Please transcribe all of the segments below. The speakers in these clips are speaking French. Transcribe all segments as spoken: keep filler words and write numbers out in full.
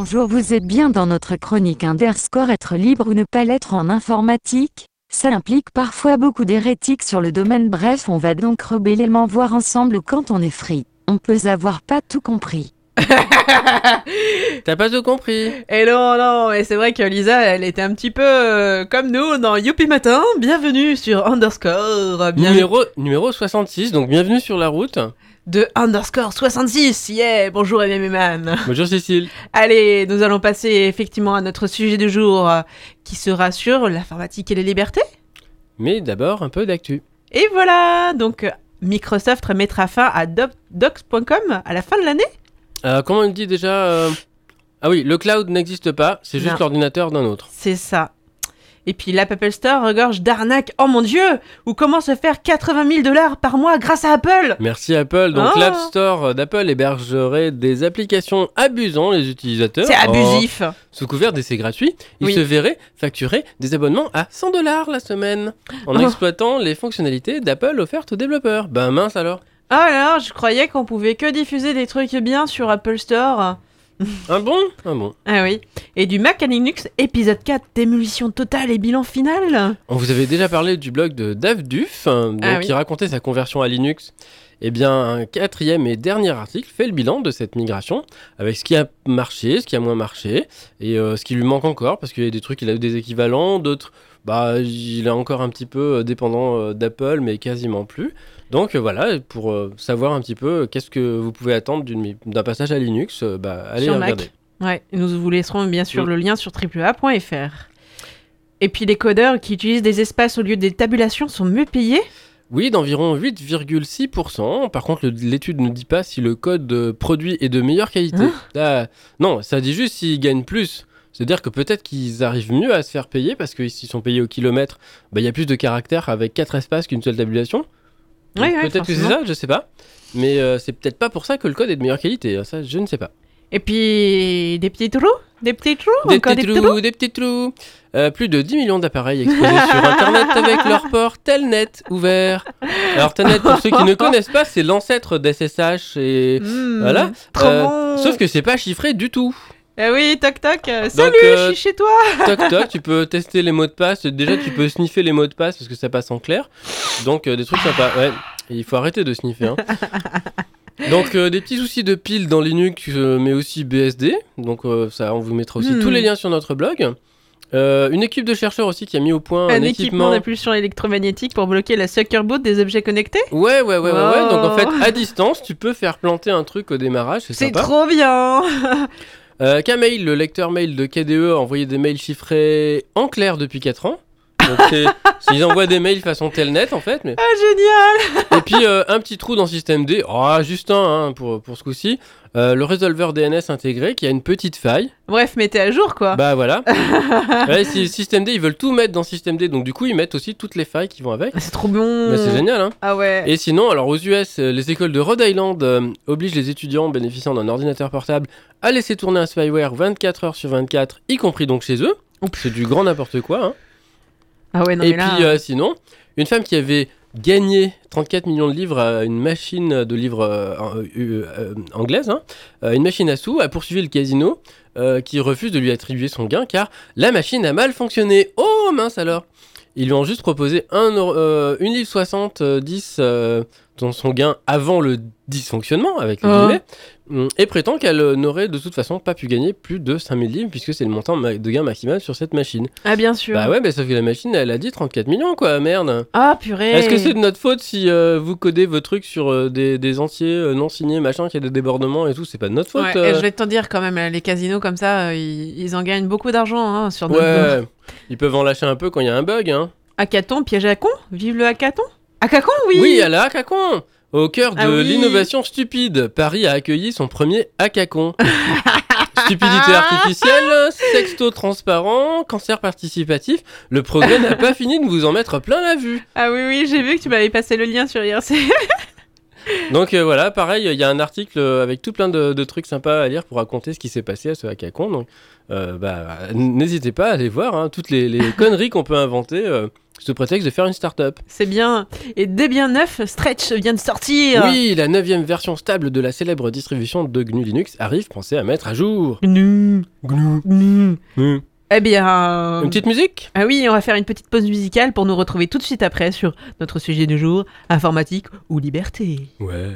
bonjour, vous êtes bien dans notre chronique Underscore être libre ou ne pas l'être en informatique. Ça implique parfois beaucoup d'hérétiques sur le domaine, bref on va donc rebellément voir ensemble quand on est free. On peut avoir pas tout compris. T'as pas tout compris. Et non, non, et c'est vrai que Lisa, elle était un petit peu euh, comme nous dans Youpi Matin. Bienvenue sur Underscore. Bien... Numéro, numéro soixante-six, donc bienvenue sur la route. De Underscore soixante-six, yeah. Bonjour M M Man. Bonjour Cécile. Allez, nous allons passer effectivement à notre sujet du jour, euh, qui sera sur l'informatique et les libertés. Mais d'abord, un peu d'actu. Et voilà, donc Microsoft mettra fin à doc- docs point com à la fin de l'année. Euh, comment on dit déjà euh... Ah oui, le cloud n'existe pas, c'est juste Non. l'ordinateur d'un autre. C'est ça. Et puis l'app Apple Store regorge d'arnaques, oh mon dieu. Ou comment se faire quatre-vingt mille dollars par mois grâce à Apple. Merci Apple. Donc Oh. l'App Store d'Apple hébergerait des applications abusant les utilisateurs. C'est abusif. Oh. Sous couvert d'essais gratuits, ils Oui. se verraient facturer des abonnements à cent dollars la semaine en Oh. exploitant les fonctionnalités d'Apple offertes aux développeurs. Ben mince alors. Ah alors, je croyais qu'on pouvait que diffuser des trucs bien sur Apple Store. Un bon Un bon. Ah oui. Et du Mac à Linux, épisode quatre, démolition totale et bilan final. On vous avait déjà parlé du blog de Dave Duff, hein, donc, Ah oui. qui racontait sa conversion à Linux. Eh bien, un quatrième et dernier article fait le bilan de cette migration, avec ce qui a marché, ce qui a moins marché, et euh, ce qui lui manque encore, parce qu'il y a des trucs, il a eu des équivalents, d'autres, bah, il est encore un petit peu euh, dépendant euh, d'Apple, mais quasiment plus. Donc euh, voilà, pour euh, savoir un petit peu euh, qu'est-ce que vous pouvez attendre d'une- d'un passage à Linux, euh, bah, allez Sur Mac. regarder. Ouais, nous vous laisserons bien sûr Mm. le lien sur triple A point F R. Et puis les codeurs qui utilisent des espaces au lieu des tabulations sont mieux payés. Oui, d'environ huit virgule six pour cent. Par contre, le- l'étude ne dit pas si le code euh, produit est de meilleure qualité. Hein Ah, non, ça dit juste s'ils gagnent plus. C'est-à-dire que peut-être qu'ils arrivent mieux à se faire payer parce que s'ils sont payés au kilomètre, bah, il y a plus de caractères avec quatre espaces qu'une seule tabulation. Oui, oui, peut-être que c'est forcément. ça, je sais pas. Mais euh, c'est peut-être pas pour ça que le code est de meilleure qualité. Ça, je ne sais pas. Et puis des petits trous, des petits trous, Des encore petits des petits trous, trous. des petits trous. Euh, plus de dix millions d'appareils exposés sur Internet avec leur port Telnet ouvert. Alors Telnet, pour ceux qui ne connaissent pas, c'est l'ancêtre d'S S H et Mmh, voilà. Trop Euh, bon. Sauf que c'est pas chiffré du tout. Eh oui, toc toc. euh, Salut, euh, je suis chez toi. Toc toc, tu peux tester les mots de passe. Déjà, tu peux sniffer les mots de passe parce que ça passe en clair. Donc euh, des trucs sympas. Ouais, et il faut arrêter de sniffer. Hein. Donc euh, des petits soucis de pile dans Linux, euh, mais aussi B S D. Donc euh, ça, on vous mettra aussi Hmm. tous les liens sur notre blog. Euh, une équipe de chercheurs aussi qui a mis au point Un, un, équipement équipement. d'impulsion électromagnétique pour bloquer la sucker boot des objets connectés. Ouais, ouais, ouais, ouais, ouais. Oh. Donc en fait, à distance, tu peux faire planter un truc au démarrage. C'est C'est sympa. trop bien. Euh, Kmail, le lecteur mail de K D E, a envoyé des mails chiffrés en clair depuis quatre ans. Donc c'est, ils envoient des mails façon Telnet en fait. Mais... Ah génial. Et puis euh, un petit trou dans système D, oh, juste un hein, pour, pour ce coup-ci. Euh, le résolveur D N S intégré qui a une petite faille. Bref, mettez à jour quoi. Bah voilà. Ouais, si système D, ils veulent tout mettre dans système D, donc du coup ils mettent aussi toutes les failles qui vont avec. C'est trop bon. Mais c'est génial hein. Ah ouais. Et sinon, alors aux U S, euh, les écoles de Rhode Island euh, obligent les étudiants bénéficiant d'un ordinateur portable à laisser tourner un spyware vingt-quatre heures sur vingt-quatre, y compris donc chez eux. C'est du grand n'importe quoi. Hein. Ah ouais, non Et mais là. puis euh, sinon, une femme qui avait gagné trente-quatre millions de livres à une machine de livres euh, euh, euh, anglaise, hein, euh, une machine à sous, a poursuivi le casino euh, qui refuse de lui attribuer son gain car la machine a mal fonctionné. Oh mince alors. Ils lui ont juste proposé un euro- euh, une livre soixante, euh, dix euh, dans son gain avant le dysfonctionnement, avec les Oh. guillemets, hum, et prétend qu'elle euh, n'aurait de toute façon pas pu gagner plus de cinq mille livres puisque c'est le montant ma- de gain maximal sur cette machine. Ah bien sûr. Bah ouais, mais sauf que la machine, elle a dit trente-quatre millions, quoi, merde. Ah purée. Est-ce que c'est de notre faute si euh, vous codez vos trucs sur euh, des, des entiers euh, non signés, machin, qu'il y a des débordements et tout, c'est pas de notre faute Ouais, euh. et je vais te dire quand même, les casinos comme ça, euh, ils, ils en gagnent beaucoup d'argent hein, sur notre dos. Ouais, ils peuvent en lâcher un peu quand il y a un bug, hein. Hackathon, piège à con. Vive le hackathon. Hackathon, oui. Oui, à la Hackathon. Au cœur de Ah oui. l'innovation stupide, Paris a accueilli son premier Hackathon. Stupidité artificielle, sexto transparent, cancer participatif, le progrès n'a pas fini de vous en mettre plein la vue. Ah oui, oui, j'ai vu que tu m'avais passé le lien sur I R C. Donc euh, voilà, pareil, il y a un article euh, avec tout plein de, de trucs sympas à lire pour raconter ce qui s'est passé à ce hackathon. Donc euh, bah, n'hésitez pas à aller voir hein, toutes les, les conneries qu'on peut inventer. Euh, sous prétexte de faire une start-up. C'est bien. Et dès bien neuf, Stretch vient de sortir. Oui, la neuvième version stable de la célèbre distribution de G N U Linux arrive, pensez à mettre à jour. Gnu. Gnu. Gnu. Gnu. Eh bien... Une petite musique ? Ah oui, on va faire une petite pause musicale pour nous retrouver tout de suite après sur notre sujet du jour, informatique ou liberté. Ouais.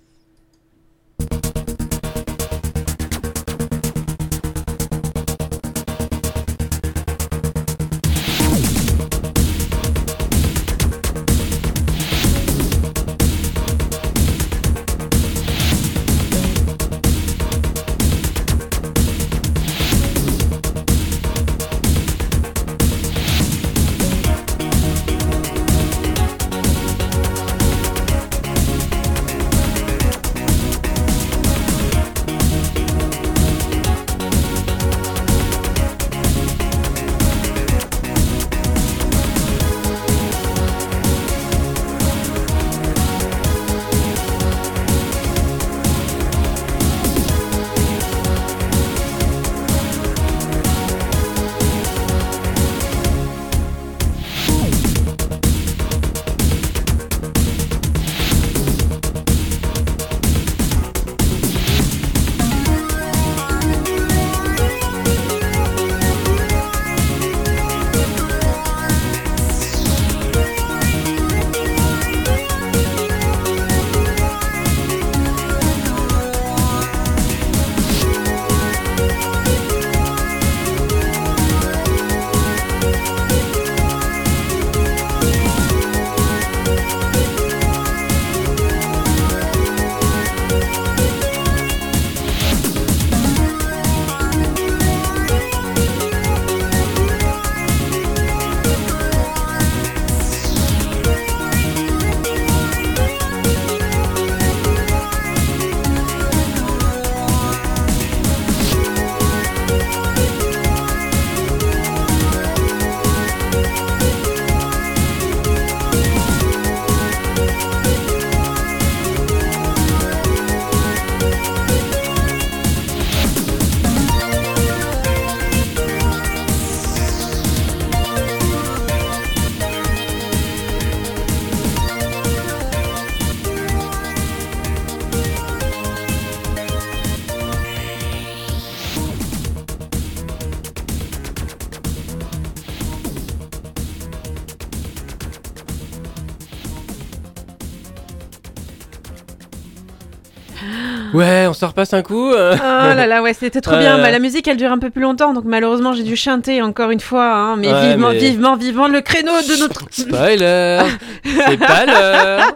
Ouais, on se repasse un coup. euh. Oh là là, ouais, c'était trop Ouais. bien. Bah, la musique, elle dure un peu plus longtemps, donc malheureusement, j'ai dû chanter encore une fois. Hein, mais Ouais, vivement, mais- vivement, vivement le créneau de notre... Spoiler. C'est pas l'heure.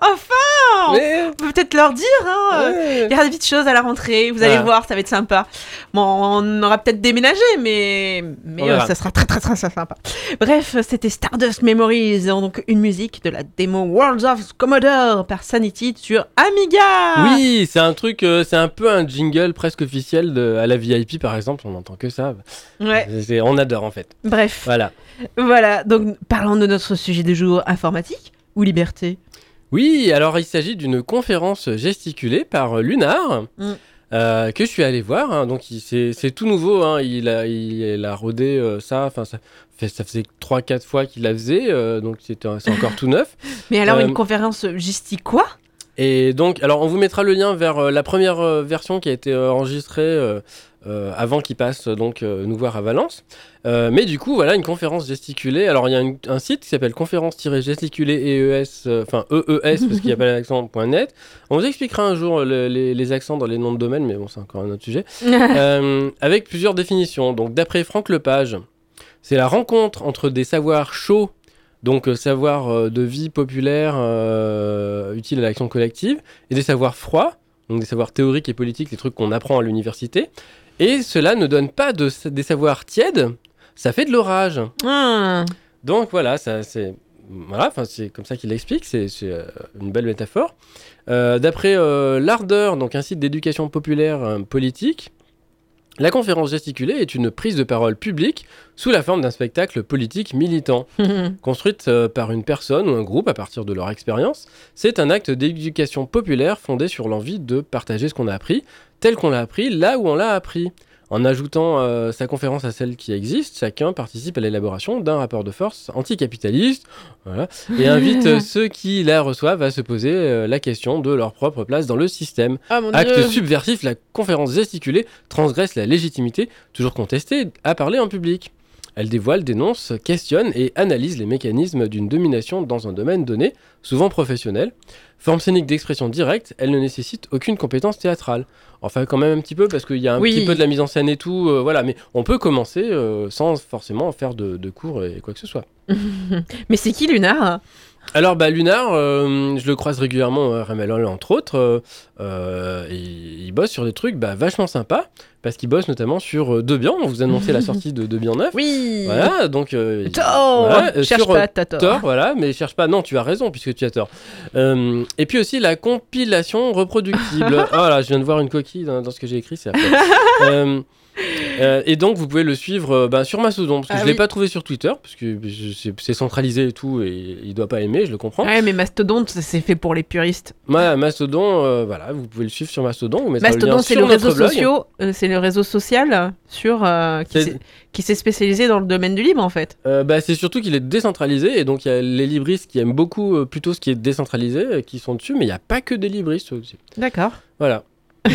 Enfin, Mais... on peut peut-être leur dire. Hein, ouais. il y aura des petites choses à la rentrée, vous allez Ah. voir, ça va être sympa. Bon, on aura peut-être déménagé, mais, mais On euh, verra. ça sera très très très très sympa. Bref, c'était Stardust Memories, donc une musique de la démo Worlds of Commodore par Sanity sur Amiga. Oui, c'est un truc, euh, c'est un peu un jingle presque officiel de, à la V I P par exemple, on n'entend que ça. Ouais, C'est- on adore en fait. bref, Voilà. voilà, donc parlons de notre sujet du jour, informatique ou liberté. Oui, alors il s'agit d'une conférence gesticulée par euh, Lunar. Mm. euh, que je suis allé voir, hein. Donc il- c'est c'est tout nouveau, hein. il, a, il, il a rodé euh, ça, enfin ça, fait, ça faisait trois quatre fois qu'il la faisait, euh, donc c'était- c'est encore tout neuf. Mais alors, Euh, une conférence gestique quoi? Et donc, alors on vous mettra le lien vers euh, la première euh, version qui a été euh, enregistrée euh, euh, avant qu'il passe euh, donc euh, nous voir à Valence. Euh, mais du coup, voilà, une conférence gesticulée. Alors il y a une- un site qui s'appelle conférence-gesticulée enfin E E S parce qu'il n'y a pas l'accent point net. On vous expliquera un jour le- les, les accents dans les noms de domaine, mais bon, c'est encore un autre sujet. Euh, avec plusieurs définitions. Donc d'après Franck Lepage, c'est la rencontre entre des savoirs chauds, donc euh, savoirs euh, de vie populaire euh, utiles à l'action collective, et des savoirs froids, donc des savoirs théoriques et politiques, les trucs qu'on apprend à l'université. Et cela ne donne pas de, des savoirs tièdes, ça fait de l'orage. Ah. Donc voilà, ça, c'est voilà, enfin, c'est comme ça qu'il l'explique, c'est c'est, euh, une belle métaphore. Euh, D'après euh, l'Ardeur, donc un site d'éducation populaire euh, politique, la conférence gesticulée est une prise de parole publique sous la forme d'un spectacle politique militant. Construite euh, par une personne ou un groupe à partir de leur expérience, c'est un acte d'éducation populaire fondé sur l'envie de partager ce qu'on a appris, tel qu'on l'a appris, là où on l'a appris. En ajoutant euh, sa conférence à celle qui existe, chacun participe à l'élaboration d'un rapport de force anticapitaliste, voilà, et invite euh, ceux qui la reçoivent à se poser euh, la question de leur propre place dans le système. Ah mon Acte dieu. subversif, la conférence gesticulée transgresse la légitimité, toujours contestée, à parler en public. Elle dévoile, dénonce, questionne et analyse les mécanismes d'une domination dans un domaine donné, souvent professionnel. Forme scénique d'expression directe, elle ne nécessite aucune compétence théâtrale. Enfin, quand même un petit peu, parce qu'il y a un Oui. petit peu de la mise en scène et tout, euh, voilà. Mais on peut commencer euh, sans forcément faire de, de cours et quoi que ce soit. Mais c'est qui Lunar? Alors, bah, Lunar, euh, je le croise régulièrement à Ramalhol, entre autres. Euh, euh, et il bosse sur des trucs bah, vachement sympas, parce qu'il bosse notamment sur euh, Debian. On vous annonçait la sortie de Debian neuf. Oui. Voilà, donc... Euh, il- Tort. voilà, euh, Cherche sur, pas, t'as tort. Tort, voilà, mais cherche pas. Non, tu as raison, puisque tu as tort. Euh, et puis aussi la compilation reproductible. Ah là, je viens de voir une coquille dans, dans ce que j'ai écrit, c'est affreux. euh, euh, et donc, vous pouvez le suivre euh, bah, sur Mastodon, parce que Ah je oui. l'ai pas trouvé sur Twitter, parce que je- c'est, c'est centralisé et tout, et il doit pas aimer, je le comprends. Ouais, mais Mastodon, ça, c'est fait pour les puristes. Voilà, Mastodon, euh, voilà, vous pouvez le suivre sur Mastodon. Vous mettra le Mastodon, lien c'est sur le réseau notre blog. social, euh, c'est le réseau social sur euh, qui C'est- s'est- qui s'est spécialisé dans le domaine du libre en fait. Euh, bah, c'est surtout qu'il est décentralisé, et donc il y a les libristes qui aiment beaucoup euh, plutôt ce qui est décentralisé, euh, qui sont dessus, mais il n'y a pas que des libristes aussi. D'accord. Voilà.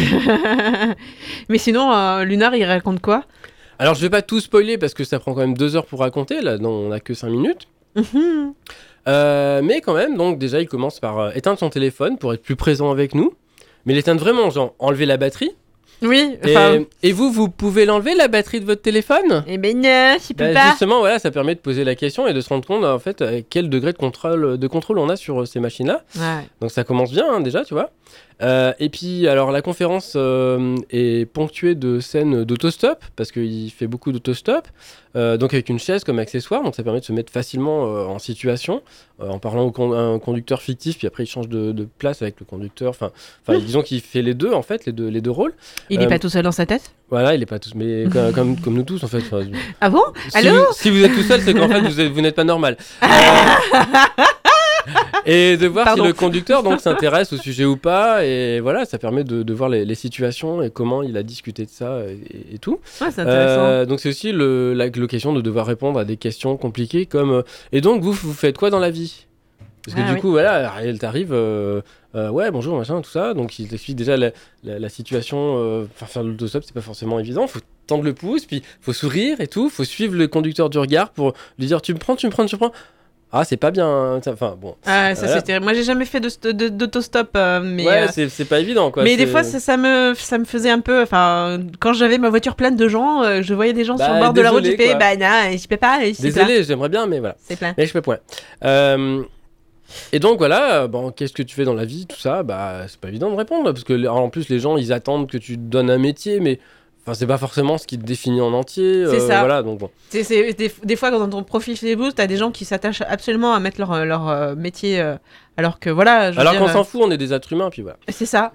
Mais sinon, euh, Lunar, il raconte quoi? Alors je vais pas tout spoiler parce que ça prend quand même deux heures pour raconter, là non, on a que cinq minutes. Mhm. Euh, mais quand même, donc déjà il commence par euh, éteindre son téléphone pour être plus présent avec nous. Mais l'éteindre vraiment, genre enlever la batterie. Oui, Et, enfin. et vous, vous pouvez l'enlever la batterie de votre téléphone? Eh ben non, tu peux Bah, pas. justement, voilà, ça permet de poser la question et de se rendre compte en fait à quel degré de contrôle, de contrôle on a sur euh, ces machines-là. Ouais. Donc ça commence bien hein, déjà, tu vois. Euh, et puis alors la conférence euh, est ponctuée de scènes d'autostop parce qu'il fait beaucoup d'autostop. Euh, donc avec une chaise comme accessoire, donc ça permet de se mettre facilement euh, en situation euh, en parlant au con- à un conducteur fictif, puis après il change de, de place avec le conducteur. Enfin, enfin disons qu'il fait les deux en fait, les deux, les deux rôles. Il est Euh, pas tout seul dans sa tête? Voilà, il est pas tous, mais comme, comme, comme nous tous en fait. Enfin, Ah bon? si, Allô? vous, si vous êtes tout seul, c'est qu'en fait vous, êtes- vous n'êtes pas normal. Euh, et de voir Pardon. si le conducteur donc s'intéresse au sujet ou pas, et voilà, ça permet de, de voir les, les situations et comment il a discuté de ça et, et tout. Ouais, c'est intéressant. Euh, donc c'est aussi le- la- l'occasion de devoir répondre à des questions compliquées comme euh, et donc vous vous faites quoi dans la vie? Parce que Ah du oui. coup voilà, elle t'arrive euh, euh, ouais bonjour machin tout ça, donc il t'explique déjà la, la- la situation. euh, Enfin faire de l'autostop c'est pas forcément évident, faut tendre le pouce, puis faut sourire et tout, faut suivre le conducteur du regard pour lui dire tu me prends, tu me prends, tu me prends. Ah c'est pas bien, hein, ça- enfin bon. Ah, ça voilà. c'était. Moi, j'ai jamais fait de st- de- d'autostop, euh, mais. ouais euh, c'est c'est pas évident quoi. Mais des c'est- fois, ça, ça me, ça me faisait un peu. Enfin, quand j'avais ma voiture pleine de gens, euh, je voyais des gens Bah, sur le bord de la route. désolé, Je fais, quoi. bah non, je peux pas. C'est plein. Désolé, j'aimerais bien mais voilà. C'est plein. Mais je peux point. Euh, et donc voilà, euh, bon, qu'est-ce que tu fais dans la vie, tout ça, bah c'est pas évident de répondre parce que les- en plus les gens ils attendent que tu te donnes un métier, mais enfin c'est pas forcément ce qui te définit en entier. C'est ça. Voilà donc bon. C'est, c'est- des, des fois, dans ton profil Facebook, t'as des gens qui s'attachent absolument à mettre leur, leur euh, métier, euh, alors que voilà. Je veux Alors dire, qu'on euh, s'en fout, on est des êtres humains puis voilà. C'est ça.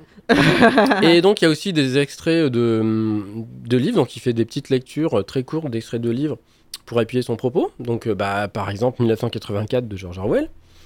Et donc il y a aussi des extraits de de livres, donc il fait des petites lectures euh, très courtes d'extraits de livres pour appuyer son propos. Donc euh, bah par exemple mille neuf cent quatre-vingt-quatre de George Orwell.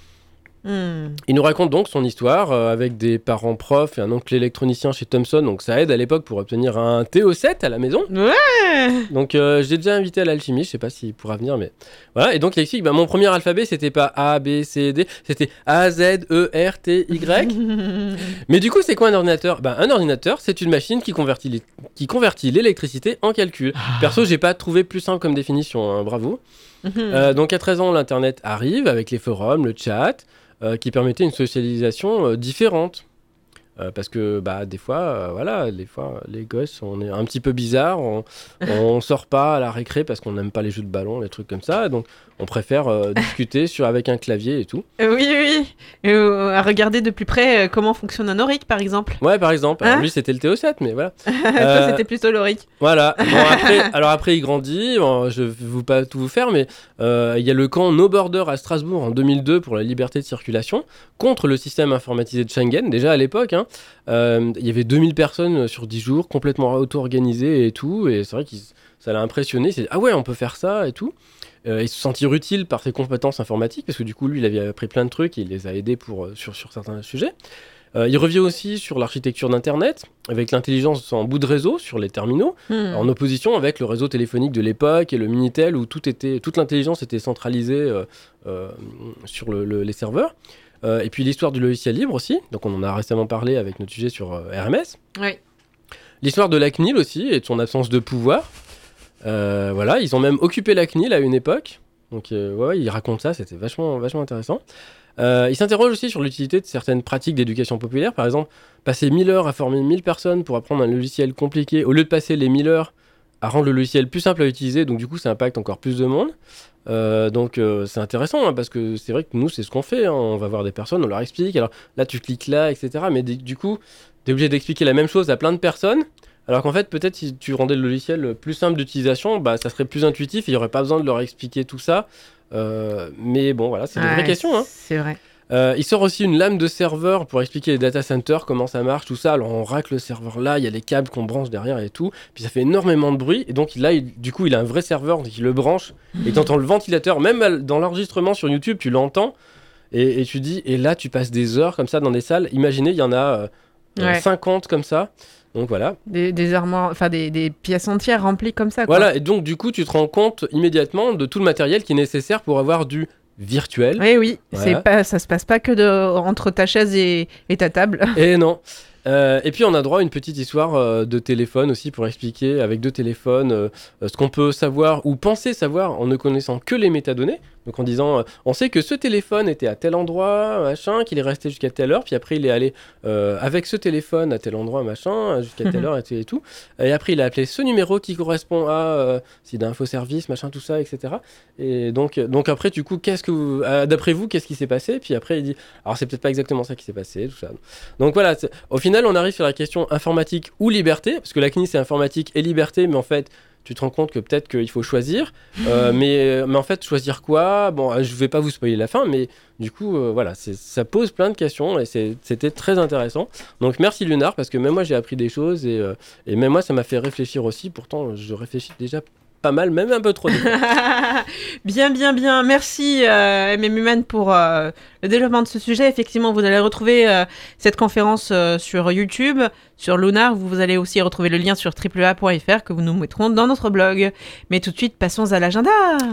Hmm. Il nous raconte donc son histoire euh, avec des parents profs et un oncle électronicien chez Thomson, donc ça aide à l'époque pour obtenir un T O sept à la maison. Ouais. Donc euh, je l'ai déjà invité à l'alchimie, je sais pas s'il pourra venir, mais voilà. Et donc il explique, bah, mon premier alphabet c'était pas A, B, C, D, c'était A, Z, E, R, T, Y. Mais du coup c'est quoi un ordinateur? Bah, un ordinateur c'est une machine qui convertit, l'é- qui convertit l'électricité en calcul. Perso j'ai pas trouvé plus simple comme définition, hein, bravo. Euh, donc à treize ans l'internet arrive avec les forums, le chat, euh, qui permettait une socialisation euh, différente. Euh, parce que bah des fois euh, voilà des fois les gosses on est un petit peu bizarre, on, on sort pas à la récré parce qu'on n'aime pas les jeux de ballon, les trucs comme ça, donc on préfère euh, discuter sur avec un clavier et tout. Euh, oui, oui. Et, euh, à regarder de plus près euh, comment fonctionne un auric, par exemple. Ouais par exemple, alors Hein lui c'était le T O sept mais voilà. Toi, Euh, c'était plutôt l'auric. Voilà. Bon, après, alors après, il grandit. Bon, je vais vous pas tout vous faire, mais euh, il y a le camp No Border à Strasbourg en deux mille deux pour la liberté de circulation contre le système informatisé de Schengen. Déjà à l'époque, hein, euh, il y avait deux mille personnes sur dix jours, complètement auto-organisées et tout. Et c'est vrai que ça l'a impressionné. C'est ah ouais, on peut faire ça et tout. Euh, il se sentir utile par ses compétences informatiques parce que du coup, lui, il avait appris plein de trucs et il les a aidés pour, euh, sur, sur certains sujets. Euh, il revient aussi sur l'architecture d'Internet, avec l'intelligence en bout de réseau sur les terminaux, Hmm. en opposition avec le réseau téléphonique de l'époque et le Minitel, où tout était, toute l'intelligence était centralisée euh, euh, sur le- le- les serveurs. Euh, et puis l'histoire du logiciel libre aussi, donc on en a récemment parlé avec notre sujet sur euh, R M S. Oui. L'histoire de la C N I L aussi et de son absence de pouvoir. Euh, voilà, ils ont même occupé la C N I L à une époque. Donc euh, ouais, ils racontent ça, c'était vachement, vachement intéressant. Euh, ils s'interrogent aussi sur l'utilité de certaines pratiques d'éducation populaire. Par exemple, passer mille heures à former mille personnes pour apprendre un logiciel compliqué, au lieu de passer les mille heures à rendre le logiciel plus simple à utiliser, donc du coup ça impacte encore plus de monde. Euh, donc euh, c'est intéressant hein, parce que c'est vrai que nous c'est ce qu'on fait, hein. On va voir des personnes, on leur explique, alors là tu cliques là, et cetera. Mais d- du coup tu es obligé d'expliquer la même chose à plein de personnes, alors qu'en fait peut-être si tu rendais le logiciel plus simple d'utilisation, bah, ça serait plus intuitif, il n'y aurait pas besoin de leur expliquer tout ça. Euh, mais bon voilà, c'est des vraies Ouais, questions. Hein. C'est vrai. Euh, il sort aussi une lame de serveur pour expliquer les data centers, comment ça marche, tout ça. Alors on racle le serveur là, il y a les câbles qu'on branche derrière et tout. Puis ça fait énormément de bruit. Et donc là, il- du coup, il a un vrai serveur, donc il le branche. Et t'entends le ventilateur. Même à- dans l'enregistrement sur YouTube, tu l'entends. Et, et tu dis, et là, tu passes des heures comme ça dans des salles. Imaginez, il y en a euh, euh, Ouais. cinquante comme ça. Donc voilà. Des, des armoires, enfin des, des pièces entières remplies comme ça. Quoi. Voilà. Et donc, du coup, tu te rends compte immédiatement de tout le matériel qui est nécessaire pour avoir du virtuel. Oui, oui. Voilà. C'est pas, ça se passe pas que de, entre ta chaise et, et ta table. Et non. Euh, et puis on a droit à une petite histoire euh, de téléphone aussi pour expliquer avec deux téléphones euh, euh, ce qu'on peut savoir ou penser savoir en ne connaissant que les métadonnées. Donc en disant, euh, on sait que ce téléphone était à tel endroit, machin, qu'il est resté jusqu'à telle heure, puis après il est allé euh, avec ce téléphone à tel endroit, machin, jusqu'à telle heure et, tout et tout. Et après il a appelé ce numéro qui correspond à euh, c'est d'infoservice, machin, tout ça, et cetera. Et donc, donc après du coup, qu'est-ce que vous, euh, d'après vous, qu'est-ce qui s'est passé? Puis après il dit, alors c'est peut-être pas exactement ça qui s'est passé, tout ça. Donc voilà, c'est- au final on arrive sur la question informatique ou liberté, parce que la C N I c'est informatique et liberté, mais en fait tu te rends compte que peut-être qu'il faut choisir. Euh, mais, mais en fait, choisir quoi? Bon, euh, je vais pas vous spoiler la fin, mais du coup, euh, voilà, c'est- ça pose plein de questions et c'est- c'était très intéressant. Donc merci Lunar, parce que même moi j'ai appris des choses et, euh, et même moi ça m'a fait réfléchir aussi. Pourtant, je réfléchis déjà pas mal, même un peu trop. des fois. Bien, bien, bien. Merci, euh, M M Human, pour euh, le développement de ce sujet. Effectivement, vous allez retrouver euh, cette conférence euh, sur YouTube, sur Lunar. Vous, vous allez aussi retrouver le lien sur triple a point f r que nous mettrons dans notre blog. Mais tout de suite, passons à l'agenda.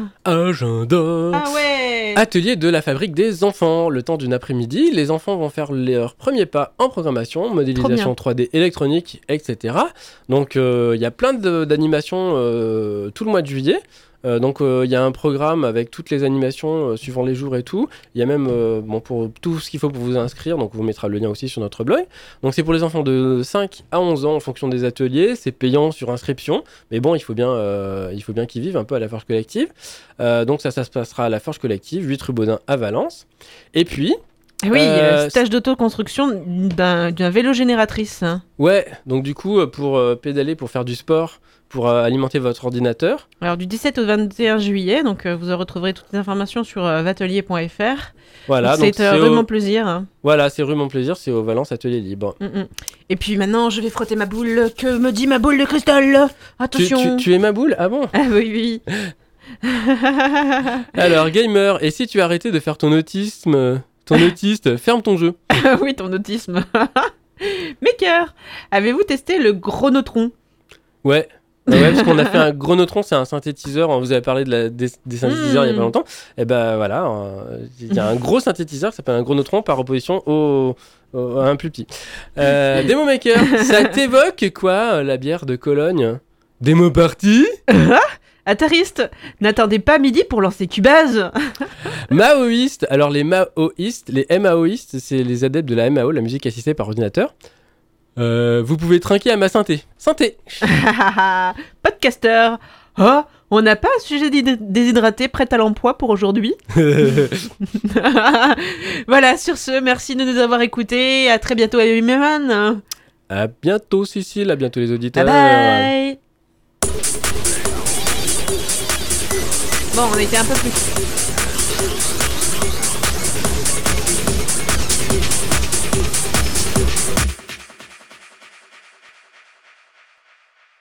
Agenda. Ah ouais. Atelier de la fabrique des enfants. Le temps d'une après-midi, les enfants vont faire leurs premiers pas en programmation, modélisation trois D électronique, et cetera. Donc euh, il y a plein de- d'animations euh, tout le mois de juillet. Euh, donc il y a un programme avec toutes les animations euh, suivant les jours et tout. Il y a même euh, bon, pour tout ce qu'il faut pour vous inscrire, donc on vous mettra le lien aussi sur notre blog. Donc c'est pour les enfants de cinq à onze ans en fonction des ateliers, c'est payant sur inscription, mais bon il faut bien, euh, il faut bien qu'ils vivent un peu à la Forge Collective. Euh, donc ça, ça se passera à la Forge Collective, huit rue Baudin à Valence. Et puis, Eh oui, Euh, euh, stage d'autoconstruction d'un d'un vélo génératrice. hein. ouais, donc du coup euh, pour euh, pédaler, pour faire du sport, pour euh, alimenter votre ordinateur. Alors du dix-sept au vingt et un juillet, donc euh, vous retrouverez toutes les informations sur euh, vatelier point f r. Voilà, Donc, donc c'est euh, c'est rue au- Mon Plaisir. hein. voilà, c'est rue Mon Plaisir, c'est au Valence Atelier Libre. Mm, mm. Et puis maintenant, je vais frotter ma boule. Que me dit ma boule de cristal? Tu, Attention. tu, tu es ma boule? Ah bon? Ah oui, oui. Alors, gamer, et si tu arrêtais de faire ton autisme, ton autiste, ferme ton jeu. Ah oui, ton autisme. Maker, avez-vous testé le Chronotron? Ouais. Ouais, ouais, parce qu'on a fait un Chronotron, c'est un synthétiseur. On vous avait parlé de la, des, des synthétiseurs il y a pas Mm. longtemps. Et ben voilà, euh, il y a un gros synthétiseur qui s'appelle un Chronotron par opposition au, au- à un plus petit. Euh, Demo Maker, ça t'évoque quoi, la bière de Cologne? Démo party? Attariste, n'attendez pas midi pour lancer Cubase. Maoïste, alors les Maoïstes, les Maoïstes, c'est les adeptes de la M A O, la musique assistée par ordinateur. Euh, vous pouvez trinquer à ma synthé. Synthé. Podcaster. Oh, on n'a pas un sujet d'hyd- déshydraté prêt à l'emploi pour aujourd'hui. Voilà, sur ce, merci de nous avoir écoutés. À très bientôt, M M Man. À bientôt Cécile, à bientôt les Bye auditeurs. bye. Bon, on était un peu plus.